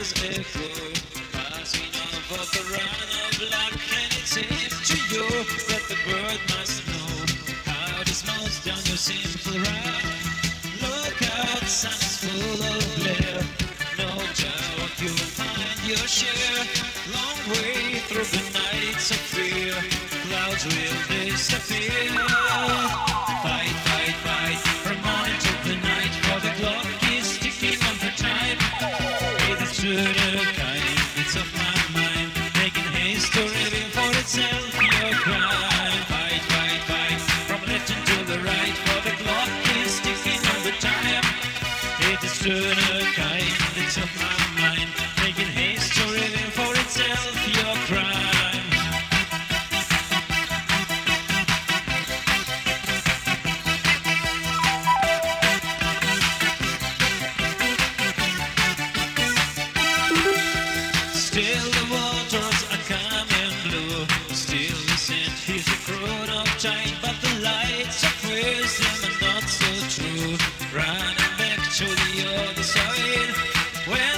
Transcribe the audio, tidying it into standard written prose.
voices echo, passing over the run of luck, and it seems to you that the bird must know how to smooth down your simple run. Look out, sun is full of glare. No doubt you'll find your share. Long way through the nights of fear, clouds will disappear. Fight, fight, fight, from morning till the night, for the clock is ticking on the time. It is true the kind, it's of my mind, making history before itself your crime. Fight, fight, fight, from left into the right, for the clock is ticking on the time. It is true the kind, it's of my mind, making history before itself your crime. Still the waters are coming blue, still the scent is a crowd of time, but the lights of wisdom are not so true. Running back to the other side, when